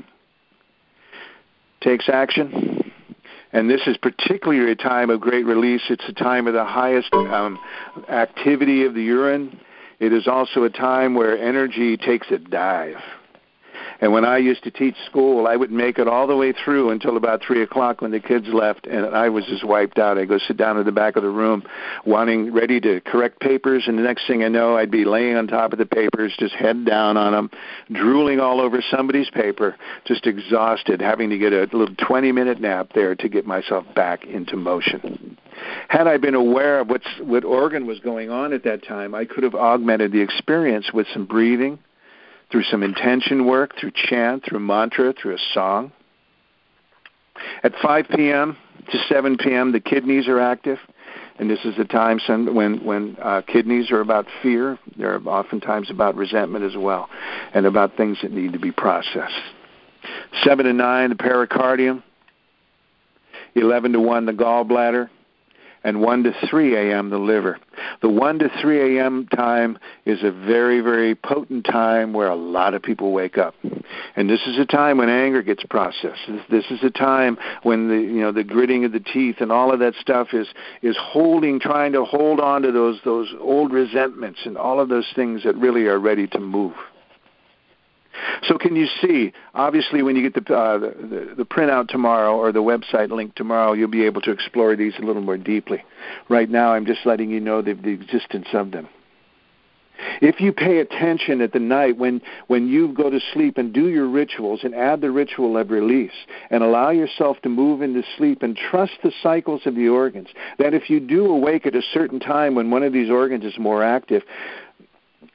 takes action. And this is particularly a time of great release. It's a time of the highest um, activity of the urine. It is also a time where energy takes a dive. And when I used to teach school, I would make it all the way through until about three o'clock when the kids left, and I was just wiped out. I'd go sit down in the back of the room, wanting, ready to correct papers, and the next thing I know, I'd be laying on top of the papers, just head down on them, drooling all over somebody's paper, just exhausted, having to get a little twenty-minute nap there to get myself back into motion. Had I been aware of what's, what organ was going on at that time, I could have augmented the experience with some breathing, through some intention work, through chant, through mantra, through a song. At five p.m. to seven p.m., the kidneys are active, and this is the time when, when uh, kidneys are about fear. They're oftentimes about resentment as well, and about things that need to be processed. seven to nine, the pericardium. eleven to one, the gallbladder. And one to three a.m., the liver. The one to three a.m. time is a very, very potent time where a lot of people wake up. And this is a time when anger gets processed. This is a time when the, you know, the gritting of the teeth and all of that stuff is, is holding, trying to hold on to those, those old resentments and all of those things that really are ready to move. So can you see, obviously when you get the, uh, the, the printout tomorrow or the website link tomorrow, you'll be able to explore these a little more deeply. Right now I'm just letting you know the, the existence of them. If you pay attention at the night when, when you go to sleep and do your rituals and add the ritual of release and allow yourself to move into sleep and trust the cycles of the organs, that if you do awake at a certain time when one of these organs is more active,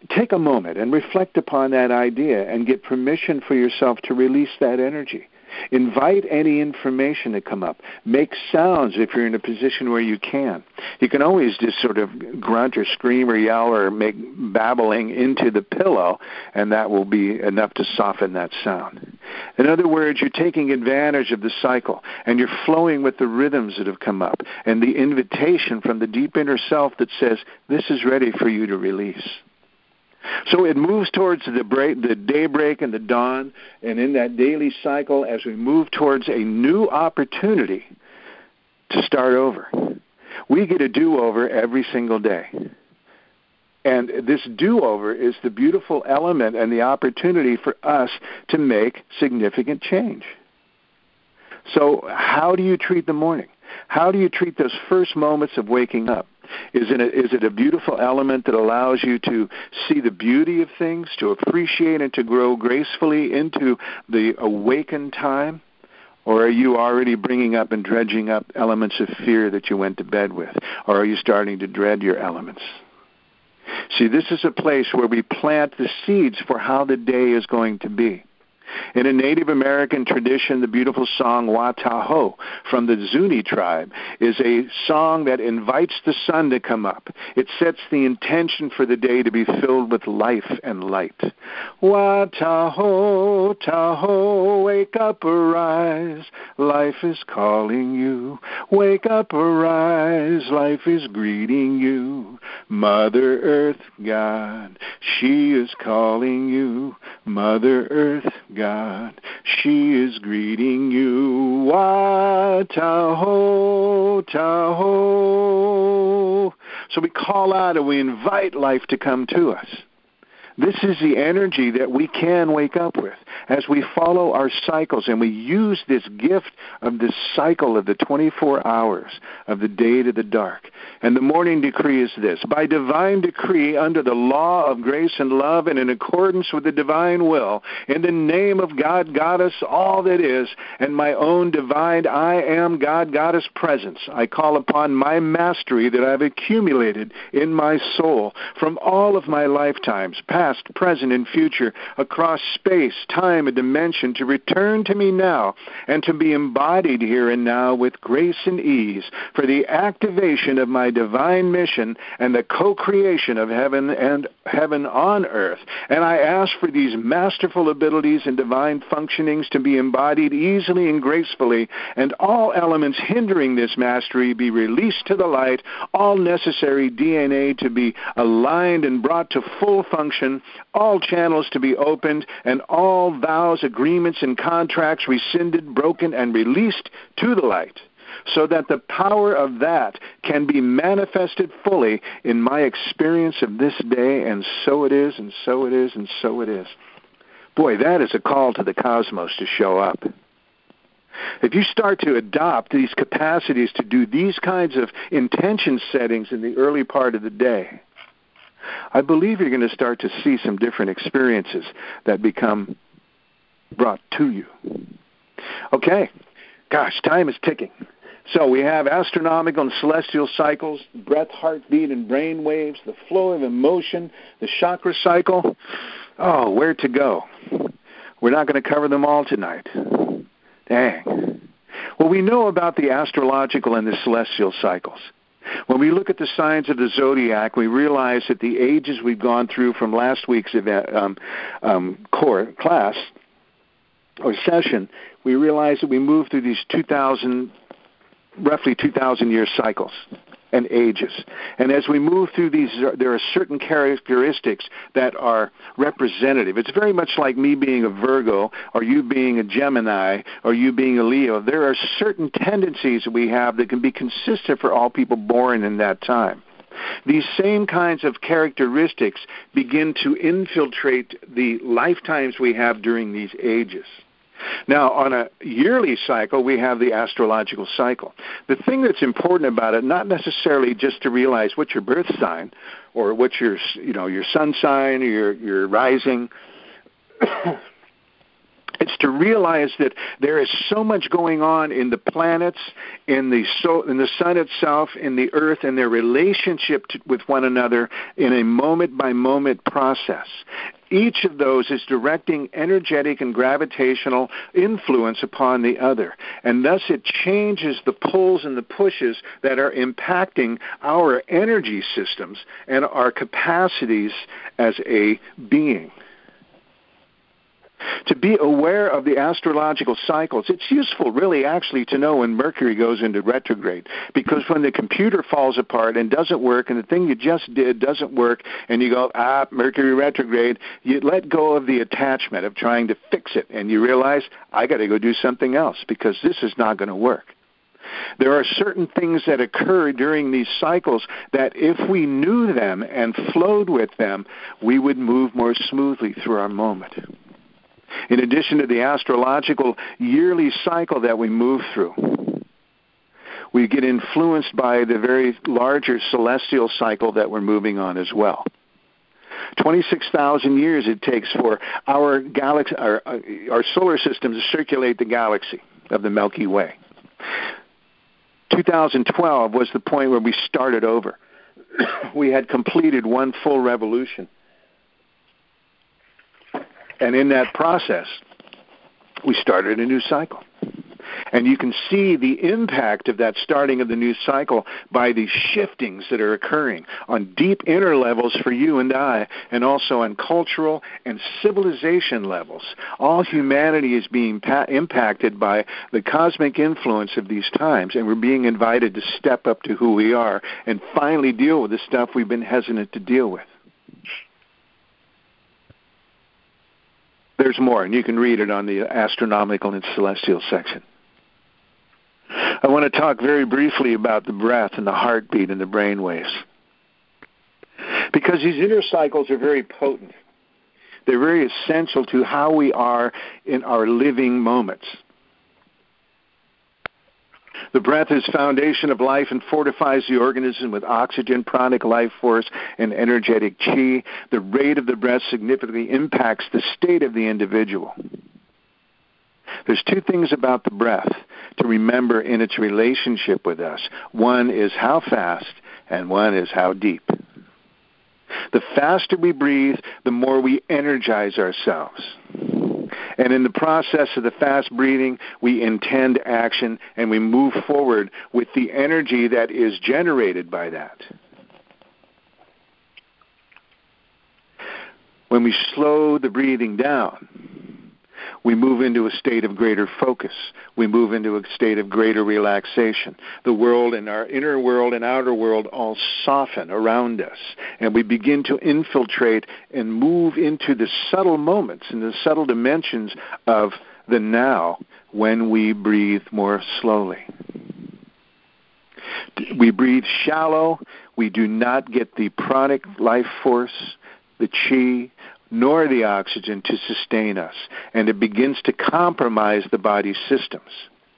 take a moment and reflect upon that idea and get permission for yourself to release that energy. Invite any information to come up. Make sounds if you're in a position where you can. You can always just sort of grunt or scream or yell or make babbling into the pillow, and that will be enough to soften that sound. In other words, you're taking advantage of the cycle, and you're flowing with the rhythms that have come up and the invitation from the deep inner self that says, this is ready for you to release. So it moves towards the break, the daybreak and the dawn, and in that daily cycle, as we move towards a new opportunity to start over, we get a do-over every single day. And this do-over is the beautiful element and the opportunity for us to make significant change. So how do you treat the morning? How do you treat those first moments of waking up? Is it, a, is it a beautiful element that allows you to see the beauty of things, to appreciate and to grow gracefully into the awakened time? Or are you already bringing up and dredging up elements of fear that you went to bed with? Or are you starting to dread your elements? See, this is a place where we plant the seeds for how the day is going to be. In a Native American tradition, the beautiful song Wataho from the Zuni tribe is a song that invites the sun to come up. It sets the intention for the day to be filled with life and light. Wataho, Taho, wake up, arise, life is calling you. Wake up, arise, life is greeting you. Mother Earth, God, she is calling you. Mother Earth, God, she is greeting you. Wa-taho, taho. So we call out and we invite life to come to us. This is the energy that we can wake up with as we follow our cycles and we use this gift of this cycle of the twenty-four hours of the day to the dark. And the morning decree is this: by divine decree, under the law of grace and love and in accordance with the divine will, in the name of God, Goddess, all that is, and my own divine I am God, Goddess presence, I call upon my mastery that I've accumulated in my soul from all of my lifetimes, past, present, and future, across space, time, and dimension, to return to me now and to be embodied here and now with grace and ease for the activation of my divine mission and the co-creation of heaven and heaven on earth. And I ask for these masterful abilities and divine functionings to be embodied easily and gracefully, and all elements hindering this mastery be released to the light, all necessary D N A to be aligned and brought to full function, all channels to be opened, and all vows, agreements, and contracts rescinded, broken, and released to the light, so that the power of that can be manifested fully in my experience of this day, and so it is, and so it is, and so it is. Boy, that is a call to the cosmos to show up. If you start to adopt these capacities to do these kinds of intention settings in the early part of the day, I believe you're going to start to see some different experiences that become brought to you. Okay, gosh, time is ticking. So we have astronomical and celestial cycles, breath, heartbeat, and brain waves, the flow of emotion, the chakra cycle. Oh, where to go? We're not going to cover them all tonight. Dang. Well, we know about the astrological and the celestial cycles. When we look at the signs of the zodiac, we realize that the ages we've gone through from last week's event, um, um, core class or session, we realize that we move through these two thousand, roughly two thousand year cycles and ages. And as we move through these, there are certain characteristics that are representative. It's very much like me being a Virgo, or you being a Gemini, or you being a Leo. There are certain tendencies that we have that can be consistent for all people born in that time. These same kinds of characteristics begin to infiltrate the lifetimes we have during these ages. Now, on a yearly cycle, we have the astrological cycle. The thing that's important about it, not necessarily just to realize what's your birth sign or what's your, you know, your sun sign or your, your rising, It's to realize that there is so much going on in the planets, in the so, in the sun itself, in the earth, and their relationship to, with one another in a moment-by-moment process. Each of those is directing energetic and gravitational influence upon the other, and thus it changes the pulls and the pushes that are impacting our energy systems and our capacities as a being. To be aware of the astrological cycles, it's useful really actually to know when Mercury goes into retrograde, because when the computer falls apart and doesn't work and the thing you just did doesn't work and you go, ah, Mercury retrograde, you let go of the attachment of trying to fix it and you realize, I got to go do something else because this is not going to work. There are certain things that occur during these cycles that if we knew them and flowed with them, we would move more smoothly through our moment. In addition to the astrological yearly cycle that we move through, we get influenced by the very larger celestial cycle that we're moving on as well. twenty-six thousand years it takes for our galaxy, our, our solar system to circulate the galaxy of the Milky Way. two thousand twelve was the point where we started over. We had completed one full revolution. And in that process, we started a new cycle. And you can see the impact of that starting of the new cycle by the shiftings that are occurring on deep inner levels for you and I, and also on cultural and civilization levels. All humanity is being pa- impacted by the cosmic influence of these times, and we're being invited to step up to who we are and finally deal with the stuff we've been hesitant to deal with. There's more, and you can read it on the astronomical and celestial section. I want to talk very briefly about the breath and the heartbeat and the brain waves, because these inner cycles are very potent. They're very essential to how we are in our living moments. The breath is foundation of life and fortifies the organism with oxygen, pranic life force, and energetic chi. The rate of the breath significantly impacts the state of the individual. There's two things about the breath to remember in its relationship with us. One is how fast, and one is how deep. The faster we breathe, the more we energize ourselves. And in the process of the fast breathing, we intend action and we move forward with the energy that is generated by that. When we slow the breathing down, we move into a state of greater focus. We move into a state of greater relaxation. The world and our inner world and outer world all soften around us, and we begin to infiltrate and move into the subtle moments and the subtle dimensions of the now when we breathe more slowly. We breathe shallow. We do not get the pranic life force, the chi, nor the oxygen to sustain us, and it begins to compromise the body's systems.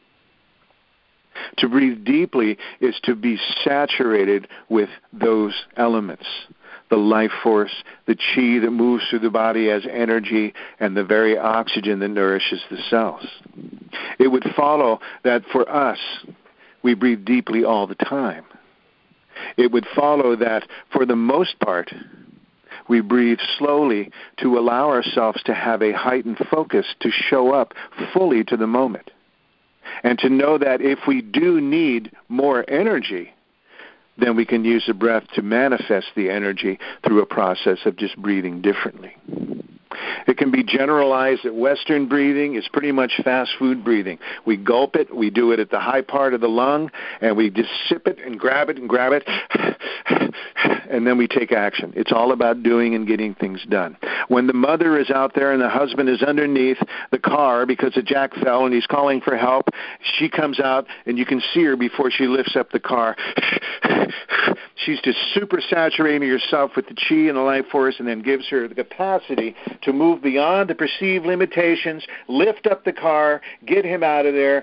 To breathe deeply is to be saturated with those elements, the life force, the chi that moves through the body as energy, and the very oxygen that nourishes the cells. It would follow that for us, we breathe deeply all the time. It would follow that for the most part, we breathe slowly to allow ourselves to have a heightened focus to show up fully to the moment. And to know that if we do need more energy, then we can use the breath to manifest the energy through a process of just breathing differently. It can be generalized that Western breathing is pretty much fast food breathing. We gulp it, we do it at the high part of the lung, and we just sip it and grab it and grab it, and then we take action. It's all about doing and getting things done. When the mother is out there and the husband is underneath the car because the jack fell and he's calling for help, she comes out and you can see her before she lifts up the car. She's just super saturating herself with the chi and the life force, and then gives her the capacity to move beyond the perceived limitations, lift up the car, get him out of there,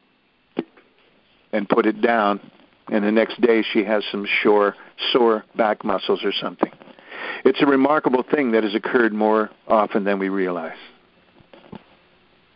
and put it down. And the next day she has some sore, sore back muscles or something. It's a remarkable thing that has occurred more often than we realize.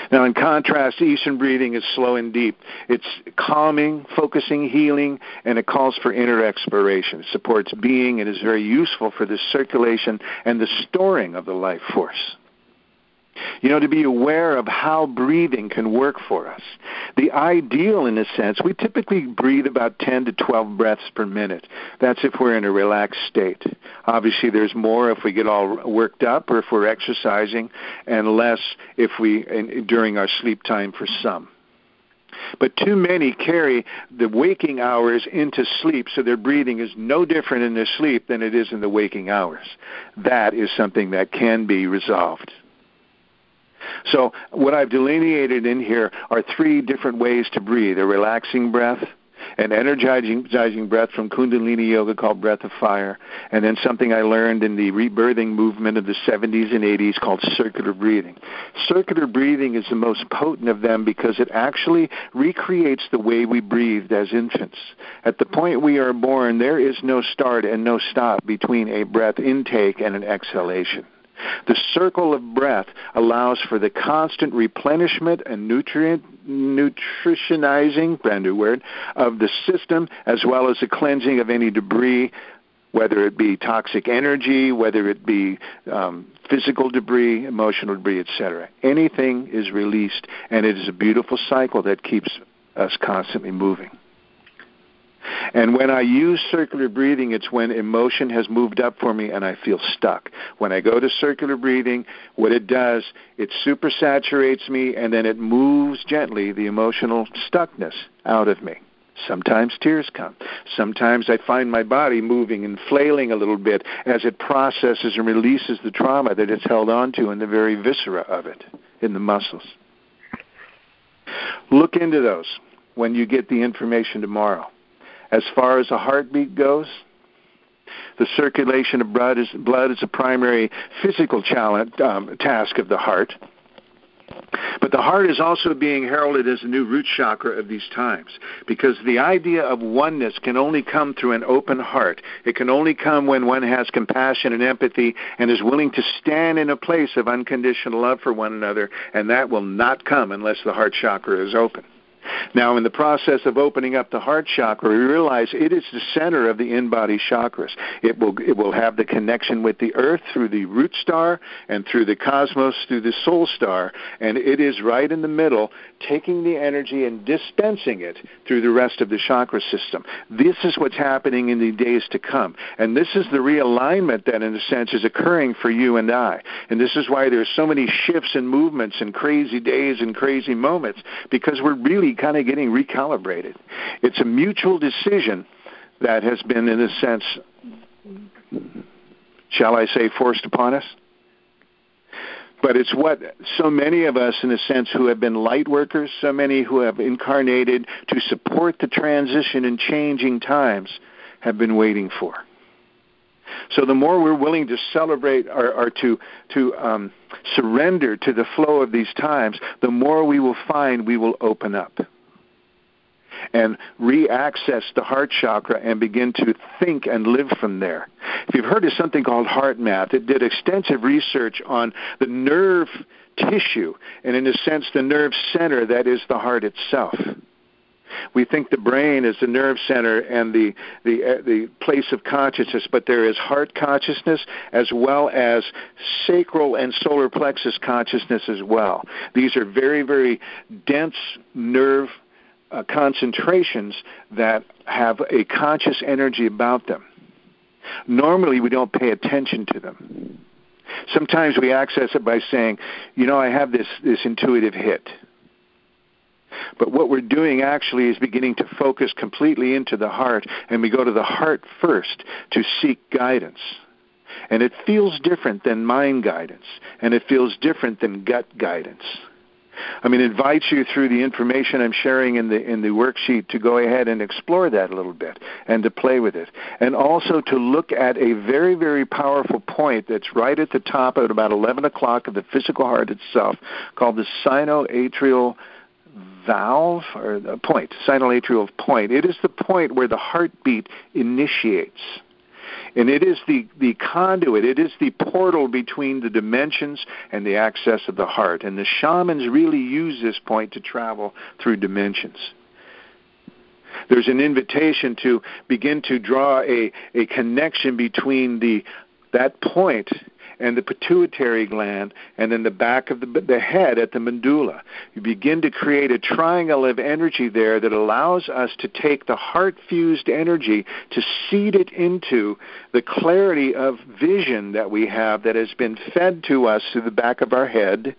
Now, in contrast, Eastern breathing is slow and deep. It's calming, focusing, healing, and it calls for inner exploration. It supports being and is very useful for the circulation and the storing of the life force. You know, to be aware of how breathing can work for us. The ideal, in a sense, we typically breathe about ten to twelve breaths per minute. That's if we're in a relaxed state. Obviously, there's more if we get all worked up or if we're exercising, and less if we in, during our sleep time for some. But too many carry the waking hours into sleep, so their breathing is no different in their sleep than it is in the waking hours. That is something that can be resolved. So what I've delineated in here are three different ways to breathe: a relaxing breath, an energizing breath from Kundalini Yoga called Breath of Fire, and then something I learned in the rebirthing movement of the seventies and eighties called circular breathing. Circular breathing is the most potent of them because it actually recreates the way we breathed as infants. At the point we are born, there is no start and no stop between a breath intake and an exhalation. The circle of breath allows for the constant replenishment and nutrient nutritionizing, brand new word, of the system, as well as the cleansing of any debris, whether it be toxic energy, whether it be um, physical debris, emotional debris, et cetera. Anything is released, and it is a beautiful cycle that keeps us constantly moving. And when I use circular breathing, it's when emotion has moved up for me and I feel stuck. When I go to circular breathing, what it does, it supersaturates me and then it moves gently the emotional stuckness out of me. Sometimes tears come. Sometimes I find my body moving and flailing a little bit as it processes and releases the trauma that it's held onto in the very viscera of it, in the muscles. Look into those when you get the information tomorrow. As far as a heartbeat goes, the circulation of blood is, blood is a primary physical challenge, um, task of the heart. But the heart is also being heralded as the new root chakra of these times, because the idea of oneness can only come through an open heart. It can only come when one has compassion and empathy and is willing to stand in a place of unconditional love for one another, and that will not come unless the heart chakra is open. Now, in the process of opening up the heart chakra, we realize it is the center of the in-body chakras. It will it will have the connection with the earth through the root star and through the cosmos through the soul star, and it is right in the middle, taking the energy and dispensing it through the rest of the chakra system. This is what's happening in the days to come, and this is the realignment that, in a sense, is occurring for you and I. And this is why there's so many shifts and movements and crazy days and crazy moments, because we're really kind of getting recalibrated. It's a mutual decision that has been, in a sense, shall I say, forced upon us. But it's what so many of us, in a sense, who have been light workers, so many who have incarnated to support the transition in changing times, have been waiting for. So the more we're willing to celebrate or, or to to um, surrender to the flow of these times, the more we will find we will open up and re-access the heart chakra and begin to think and live from there. If you've heard of something called HeartMath, it did extensive research on the nerve tissue and, in a sense, the nerve center that is the heart itself. We think the brain is the nerve center and the the uh, the place of consciousness, but there is heart consciousness as well as sacral and solar plexus consciousness as well. These are very, very dense nerve uh, concentrations that have a conscious energy about them. Normally, we don't pay attention to them. Sometimes we access it by saying, you know, I have this, this intuitive hit. But what we're doing actually is beginning to focus completely into the heart, and we go to the heart first to seek guidance. And it feels different than mind guidance, and it feels different than gut guidance. I mean, it invites you through the information I'm sharing in the in the worksheet to go ahead and explore that a little bit and to play with it. And also to look at a very, very powerful point that's right at the top at about eleven o'clock of the physical heart itself, called the sinoatrial valve, or the point, sinoatrial point. It is the point where the heartbeat initiates. And it is the, the conduit, it is the portal between the dimensions and the access of the heart. And the shamans really use this point to travel through dimensions. There's an invitation to begin to draw a, a connection between the that point and the pituitary gland, and then the back of the, the head at the medulla. You begin to create a triangle of energy there that allows us to take the heart-fused energy to seed it into the clarity of vision that we have that has been fed to us through the back of our head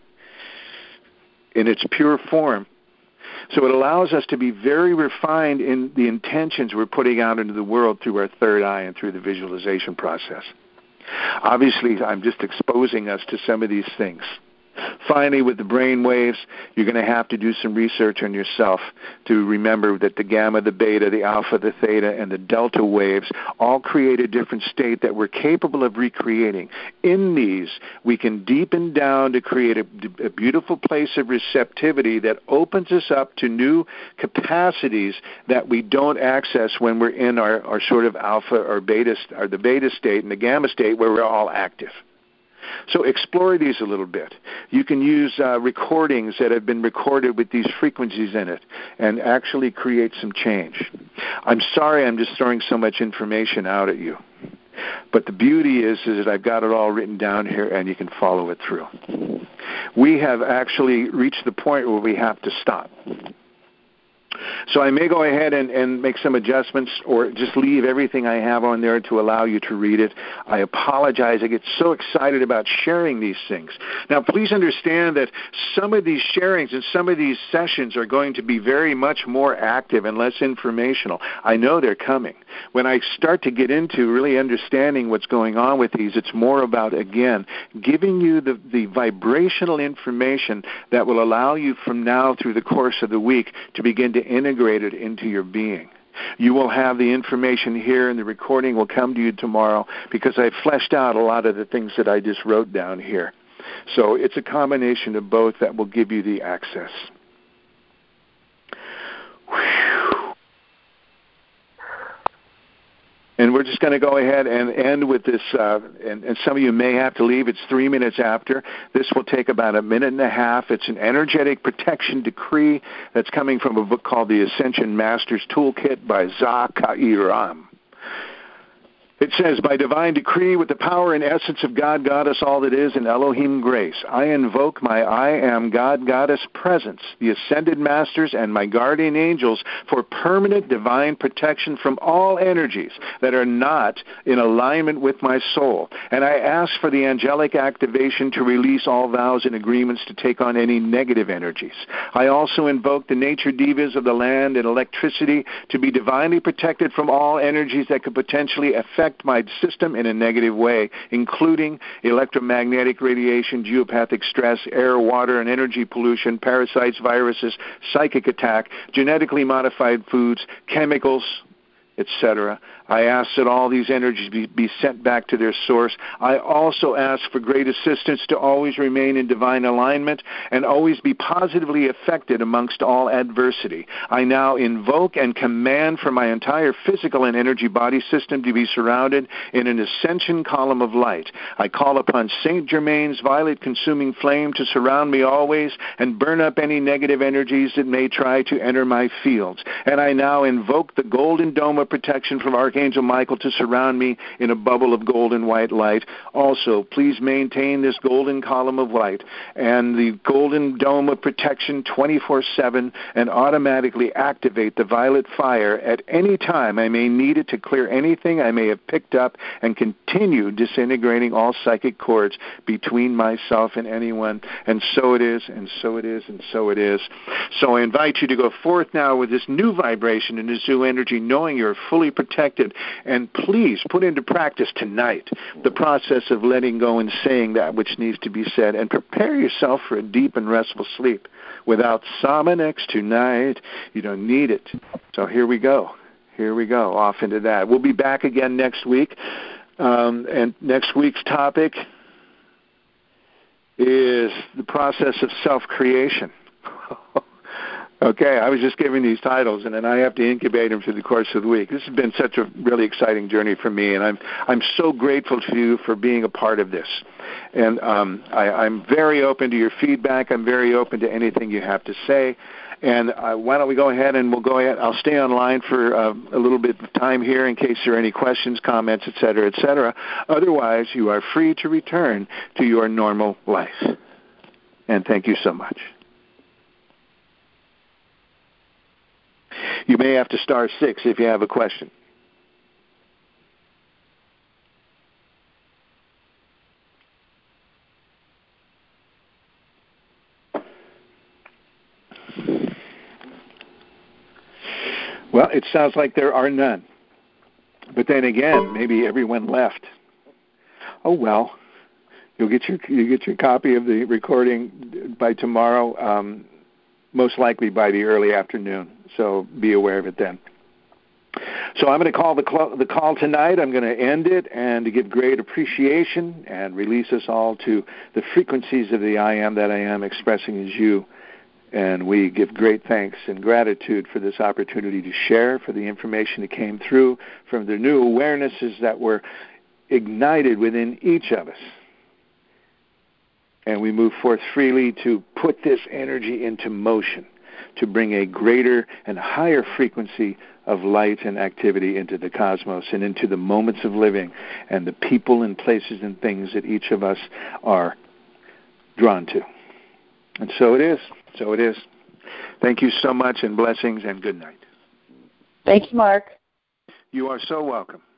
in its pure form. So it allows us to be very refined in the intentions we're putting out into the world through our third eye and through the visualization process. Obviously, I'm just exposing us to some of these things. Finally, with the brain waves, you're going to have to do some research on yourself to remember that the gamma, the beta, the alpha, the theta, and the delta waves all create a different state that we're capable of recreating. In these, we can deepen down to create a, a beautiful place of receptivity that opens us up to new capacities that we don't access when we're in our, our sort of alpha or beta, or the beta state and the gamma state where we're all active. So explore these a little bit. You can use uh, recordings that have been recorded with these frequencies in it and actually create some change. I'm sorry I'm just throwing so much information out at you. But the beauty is, is that I've got it all written down here and you can follow it through. We have actually reached the point where we have to stop. So I may go ahead and, and make some adjustments or just leave everything I have on there to allow you to read it. I apologize. I get so excited about sharing these things. Now, please understand that some of these sharings and some of these sessions are going to be very much more active and less informational. I know they're coming. When I start to get into really understanding what's going on with these, it's more about, again, giving you the, the vibrational information that will allow you from now through the course of the week to begin to integrate it into your being. You will have the information here, and the recording will come to you tomorrow because I fleshed out a lot of the things that I just wrote down here. So it's a combination of both that will give you the access. Whew. And we're just going to go ahead and end with this, uh, and, and some of you may have to leave. It's three minutes after. This will take about a minute and a half. It's an energetic protection decree that's coming from a book called The Ascension Master's Toolkit by Za-Kairam. It says, by divine decree, with the power and essence of God, Goddess, all that is, and Elohim grace, I invoke my I am God, Goddess presence, the ascended masters, and my guardian angels for permanent divine protection from all energies that are not in alignment with my soul. And I ask for the angelic activation to release all vows and agreements to take on any negative energies. I also invoke the nature divas of the land and electricity to be divinely protected from all energies that could potentially affect my system in a negative way, including electromagnetic radiation, geopathic stress, air, water, and energy pollution, parasites, viruses, psychic attack, genetically modified foods, chemicals, et cetera. I ask that all these energies be, be sent back to their source. I also ask for great assistance to always remain in divine alignment and always be positively affected amongst all adversity. I now invoke and command for my entire physical and energy body system to be surrounded in an ascension column of light. I call upon Saint Germain's violet consuming flame to surround me always and burn up any negative energies that may try to enter my fields. And I now invoke the golden dome of protection from Archangel Angel Michael to surround me in a bubble of golden white light. Also, please maintain this golden column of light and the golden dome of protection twenty-four seven and automatically activate the violet fire at any time I may need it to clear anything I may have picked up and continue disintegrating all psychic cords between myself and anyone. And so it is, and so it is, and so it is. So I invite you to go forth now with this new vibration and this new energy, knowing you're fully protected. And please put into practice tonight the process of letting go and saying that which needs to be said, and prepare yourself for a deep and restful sleep. Without Sominex tonight, you don't need it. So here we go. Here we go, off into that. We'll be back again next week. Um, and next week's topic is the process of self-creation. Okay, I was just giving these titles, and then I have to incubate them through the course of the week. This has been such a really exciting journey for me, and I'm I'm so grateful to you for being a part of this. And um, I, I'm very open to your feedback. I'm very open to anything you have to say. And uh, why don't we go ahead and we'll go ahead. I'll stay online for uh, a little bit of time here in case there are any questions, comments, et cetera, et cetera. Otherwise, you are free to return to your normal life. And thank you so much. You may have to star six if you have a question. Well, it sounds like there are none. But then again, maybe everyone left. Oh well, you'll get your you get your copy of the recording by tomorrow, um, most likely by the early afternoon. So be aware of it then. So I'm going to call the cl- the call tonight. I'm going to end it and to give great appreciation and release us all to the frequencies of the I Am that I Am expressing as you. And we give great thanks and gratitude for this opportunity to share, for the information that came through, from the new awarenesses that were ignited within each of us. And we move forth freely to put this energy into motion, to bring a greater and higher frequency of light and activity into the cosmos and into the moments of living and the people and places and things that each of us are drawn to. And so it is. So it is. Thank you so much, and blessings, and good night. Thank you, Mark. You are so welcome.